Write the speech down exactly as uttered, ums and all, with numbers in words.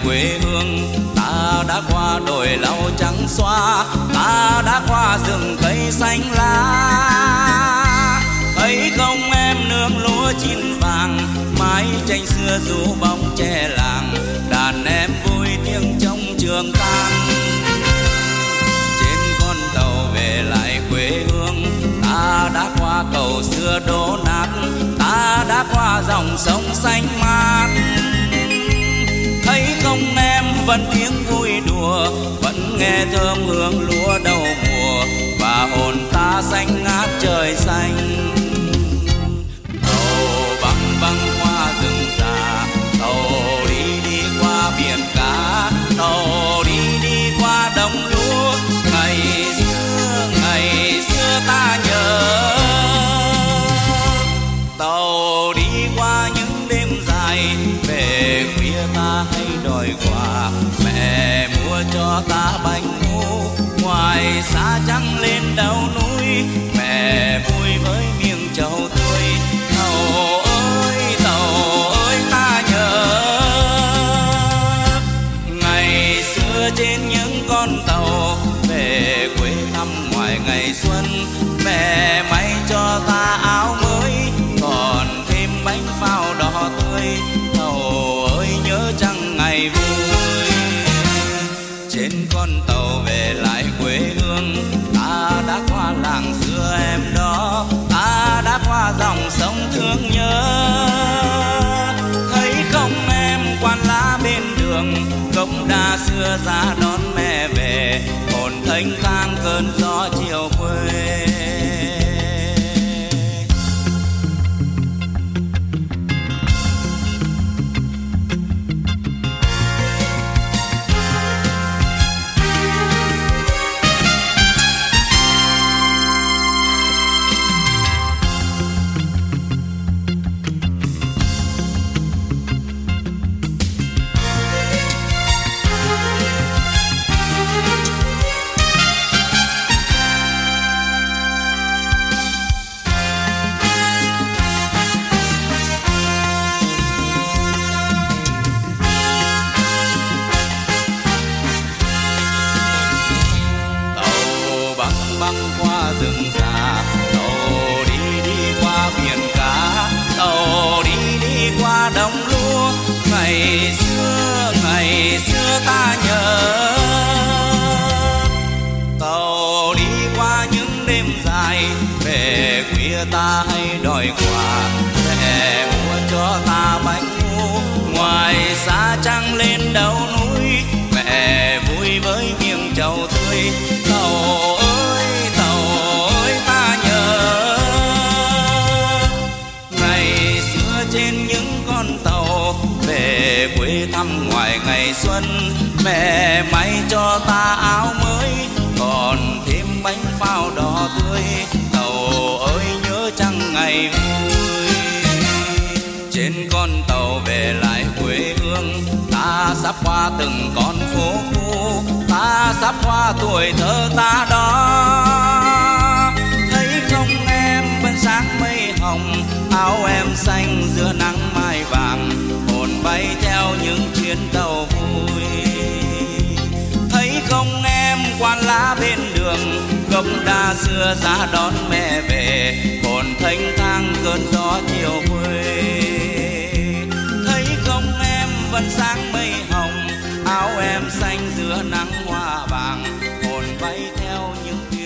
quê hương. Ta đã qua đồi lau trắng xóa, ta đã qua rừng cây xanh lá. Thấy không em nương lúa chín vàng, mái tranh xưa rủ bóng tre làng, đàn em vui tiếng trong trường than. Trên con tàu về lại quê hương, ta đã qua cầu xưa đổ nát, ta đã qua dòng sông xanh mát. Thấy không em vẫn tiếng vui đùa, vẫn nghe thơm hương lúa đầu mùa, và hồn ta xanh ngát trời xanh. Tàu băng băng qua rừng già, tàu đi đi qua biển cá, tàu đi đi qua đồng lúa. Ngày xưa ngày xưa ta nhớ, tàu đi qua những đêm dài, về khuya ta hay đòi quà, mẹ mua cho ta bánh ngô. Ngoài xa trăng lên đầu núi, mẹ vui với miếng trầu tươi. Tàu ơi tàu ơi ta nhớ, ngày xưa trên những con tàu, về quê thăm ngoài ngày xuân. Mẹ may cho ta áo mới, còn thêm bánh pháo đỏ tươi. Tàu ơi nhớ chăng ngày vui. Trên con tàu về lại quê hương, ta đã qua làng xưa em đó, ta đã qua dòng sông thương nhớ. Thấy không em quan lá bên đường, gốc đa xưa ra đón mẹ về, hồn thênh thang cơn gió chiều quê. Băng qua rừng già, tàu đi đi qua biển cá, tàu đi đi qua đồng lúa. Ngày xưa ngày xưa ta nhớ, tàu đi qua những đêm dài, về khuya ta hay đòi quà, mẹ mua cho ta bánh ngô. Ngoài xa trăng lên đầu núi, mẹ vui với miếng trầu tươi. Tàu ơi tàu ơi ta nhớ, ngày xưa trên những con tàu, về quê thăm ngoài ngày xuân. Mẹ may cho ta áo mới, còn thêm bánh pháo đỏ tươi. Tàu ơi nhớ chăng ngày vui. Trên con tàu về lại quê hương, ta sắp qua từng con phố cũ, ta sắp qua tuổi thơ ta đó. Thấy không em vẫn sáng mây hồng, áo em xanh giữa nắng mai vàng, hồn bay theo những chuyến tàu vui. Thấy không em quan lá bên đường, gốc đa xưa ra đón mẹ về, hồn thênh thang cơn gió chiều quê. Thấy không em vẫn sáng mây hồng, áo em xanh giữa nắng hoa vàng, hồn bay theo những